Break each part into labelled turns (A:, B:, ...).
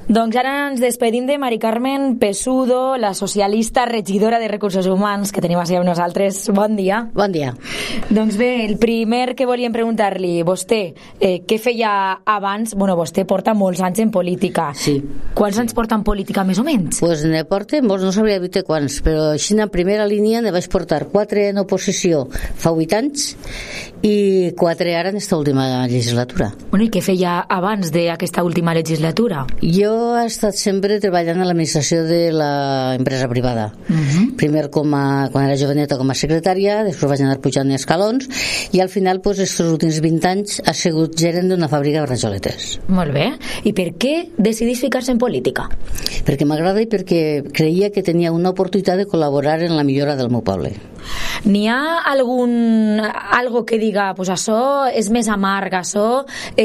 A: Doncs ara ens despedim de Mari Carmen Pesudo, la socialista regidora de Recursos Humans, que tenim així amb nosaltres. Bon dia.
B: Bon dia.
A: Doncs bé, el primer que volíem preguntar-li, vostè, què feia abans? Bueno, vostè porta molts anys en política.
B: Sí.
A: Quants anys porta en política, més o menys?
B: Pues ne porta molts, no sabria dir quants, però així en primera línia ne vaig portar 4 en oposició fa 8 anys i 4 ara en esta última legislatura.
A: Bueno, i què feia abans d'aquesta última legislatura?
B: Jo he estat sempre treballant a l'administració de l'empresa privada. Primer quan era joveneta com a secretària, després vaig anar pujant escalons i al final, pues, estos últims 20 anys ha sigut gerent d'una fàbrica de rajoletes.
A: Molt bé. I per què decidís ficar-se en política?
B: Perquè m'agrada i perquè creia que tenia una oportunitat de col·laborar en la millora del meu poble.
A: N'hi ha algo que diga, pues això és més amarg, això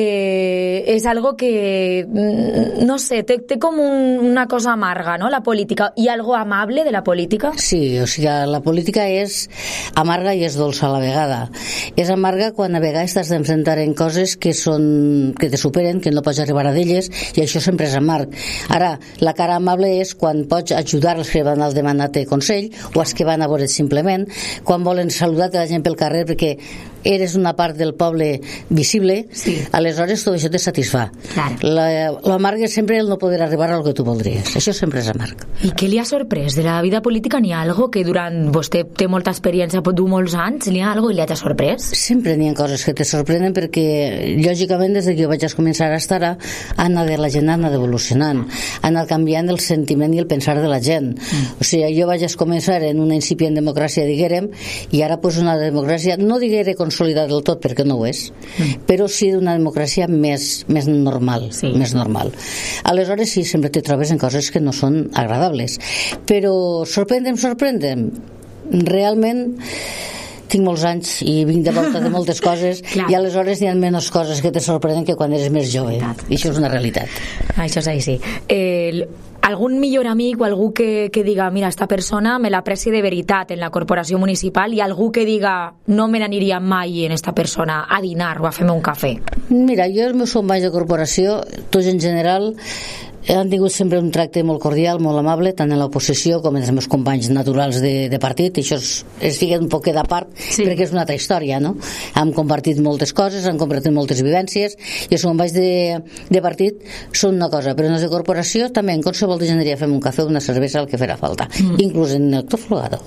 A: és algo que, no sé, té com una cosa amarga, no?, la política. Hi ha algo amable de la política?
B: Sí, o sigui, la política és amarga i és dolça a la vegada. És amarga quan a vegades t'has d'enfrontar en coses que te superen, que no pots arribar a d'elles, i això sempre és amarg. Ara, la cara amable és quan pots ajudar els que van al demanar-te consell o els que van a veure't simplement, quan volen saludar-te la gent pel carrer perquè eres una part del poble visible, sí. Aleshores tot això te satisfà. L'amarg és sempre el no poder arribar al que tu voldries. Això sempre és amarg.
A: I què li ha sorprès de la vida política? N'hi ha algo que durant vostè té molta experiència, du molts anys, n'hi ha algo i li ha sorprès?
B: Sempre n'hi ha coses que te sorprenen perquè, lògicament, des que jo vaig començar a estar, la gent ha anat evolucionant, ha anat canviant el sentiment i el pensar de la gent. O sigui, jo vaig començar en una incipient democràcia, diguérem, i ara pues una democràcia, no diguérem consolidada del tot perquè no ho és, però sí d'una democràcia més normal, sí. Més normal. Aleshores sí, sempre te trobes en coses que no són agradables, però sorprendem. Realment tinc molts anys i vinc de volta de moltes coses i aleshores hi ha menys coses que te sorprenen que quan eres més jove, i això és una realitat.
A: Això és així. Algun millor amic o algú que diga, mira, esta persona me l'apreci de veritat en la corporació municipal, i algú que diga, no me n'aniria mai en esta persona a dinar o a fer-me un cafè?
B: Mira, jo els meus companys de corporació, tots en general, han tingut sempre un tracte molt cordial, molt amable, tant en l'oposició com en els meus companys naturals de partit. Això es fica un poquet a part, perquè és una altra història, no? Hem compartit moltes coses, hem compartit moltes vivències, i els companys de partit són una cosa, però en els de corporació també, en qualsevol de generaria fem un cafè o una cervesa, el que farà falta, inclús en el tot flogado.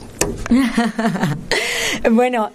A: Bueno,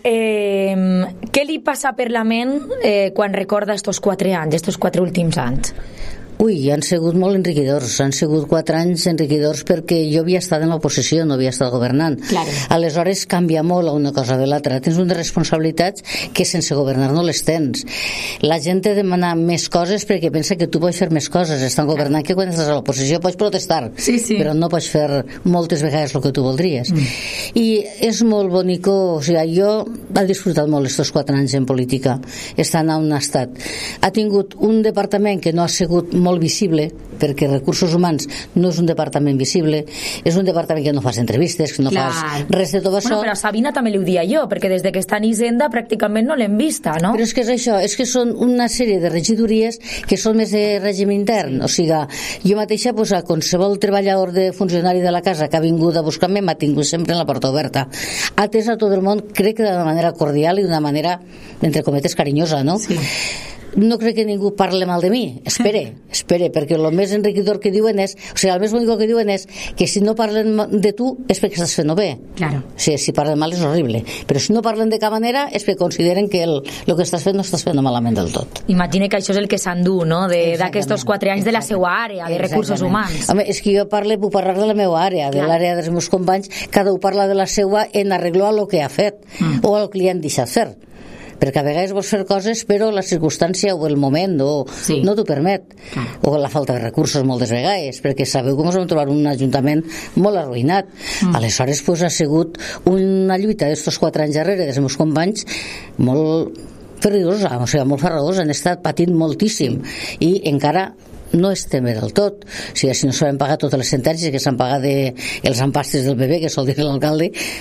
A: què li passa per la ment quan recorda estos 4 anys, estos 4 últims anys?
B: Ui, han sigut molt enriquidors, han sigut 4 anys enriquidors perquè jo havia estat en l'oposició, no havia estat governant. Aleshores canvia molt una cosa de l'altra, tens unes responsabilitats que sense governar no les tens. La gent te demana més coses perquè pensa que tu pots fer més coses, estan governant, que quan estàs a l'oposició pots protestar, però no pots fer moltes vegades el que tu voldries. I és molt bonico, o sigui, jo he disfrutat molt estos 4 anys en política, estant on ha estat. Ha tingut un departament que no ha sigut molt visible, perquè Recursos Humans no és un departament visible, és un departament que no fas entrevistes, que no fas res de tot això.
A: Però a Sabina també li ho dia jo, perquè des que està en Hisenda pràcticament no l'hem vista, no?
B: Però és que és això, és que són una sèrie de regidories que són més de règim intern, o sigui, jo mateixa, pues, a qualsevol treballador de funcionari de la casa que ha vingut a buscar-me m'ha tingut sempre en la porta oberta. Ha atès a tot el món, crec que d'una manera cordial i d'una manera, entre cometes, carinyosa, no? Sí. No crec que ningú parli mal de mi, espere, perquè el més enriquidor que diuen és, o sigui, el més bonic que diuen és que si no parlen de tu és perquè estàs fent-ho bé. O sigui, si parlen mal és horrible, però si no parlen de cap manera és perquè consideren que el que estàs fent no estàs fent malament del tot.
A: Imagina que això és el que s'endú, no?, d'aquests 4 anys de la seva àrea, de Recursos Humans.
B: Home, és que jo puc parlar de la meva àrea, de l'àrea dels meus companys, cada un parla de la seva en arreglar el que ha fet o el que li han deixat fer, perquè a vegades vols fer coses però la circumstància o el moment no t'ho permet, o la falta de recursos moltes vegades, perquè sabeu com us vam trobar un ajuntament molt arruïnat. Aleshores pues, ha sigut una lluita d'estos 4 anys darrere dels meus companys molt ferridosa, o sigui, molt farragosa, han estat patint moltíssim i encara no estem bé del tot. O sigui, si no s'han pagat totes les sentències que s'han pagat els empastres del bebè, que sol dir l'alcalde,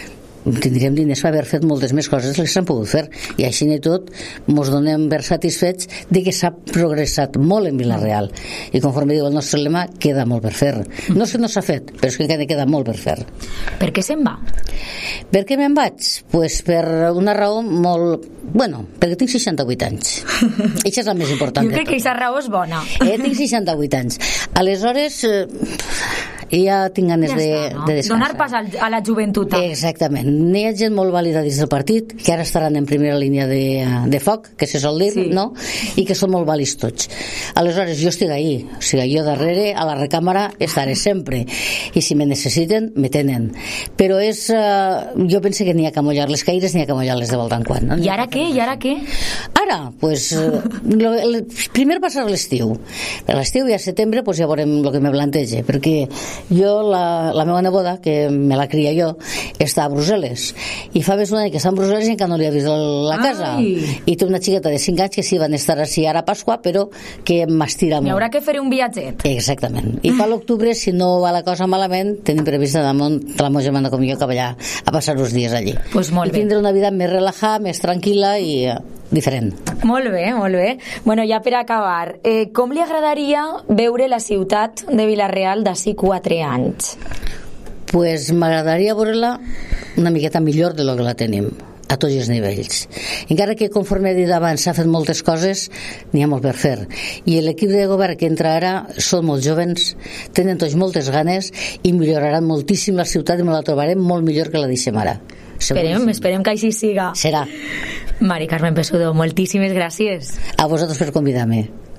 B: tindríem diners per haver fet moltes més coses que s'han pogut fer, i així i tot mos donem per satisfets de que s'ha progressat molt en Vila-real, i conforme diu el nostre lema, queda molt per fer. No és que no s'ha fet, però és que encara queda molt per fer.
A: Per què se'n va?
B: Per què me'n vaig? Pues per una raó molt... Bueno, perquè tinc 68 anys. Això és el més important.
A: Jo crec que aquesta raó és bona.
B: Tinc 68 anys. Aleshores... ja tinc ganes de descansar.
A: Donar pas a la joventut.
B: Exactament. N'hi ha gent molt vàlida dins del partit, que ara estaran en primera línia de foc, que se sol dir, no? I que són molt vàlids tots. Aleshores, jo estic ahí. O sigui, jo darrere, a la recàmera, estaré sempre. I si me necessiten, me tenen. Però és... jo penso que n'hi ha que mullar les caires, n'hi ha que mullar-les de volta en quan. No?
A: I ara què? Ara,
B: pues, primer passar l'estiu. A l'estiu i a setembre, pues, ja veurem el que me planteja, perquè jo, la meva neboda, que me la cria jo, està a Brussel·les, i fa més d'un any que està a Brussel·les i encara no li ha vist la casa. I té una xiqueta de 5 anys que sí van estar així ara a Pasqua, però que m'estira molt.
A: Hi haurà que fer un viatget.
B: Exactament. I per l'octubre, si no va la cosa malament, tenim previst anar amb la meva germana com jo cap allà a passar uns dies allí.
A: Pues molt bé.
B: I tindre una vida més relajada, més tranquil·la i diferent.
A: Molt bé, molt bé. Bueno, ja per acabar, com li agradaria veure la ciutat de Vila-real d'ací 4 anys?
B: Pues m'agradaria veure-la una miqueta millor de lo que la tenim, a tots els nivells. Encara que, conforme he dit abans, s'ha fet moltes coses, n'hi ha molt per fer. I l'equip de govern que entra ara són molt jóvens, tenen tots moltes ganes i milloraran moltíssim la ciutat i me la trobarem molt millor que la deixem ara.
A: Esperem que així siga.
B: Serà.
A: Mari Carmen Pesudo, moltíssimes gràcies.
B: A vosaltres per convidar-me.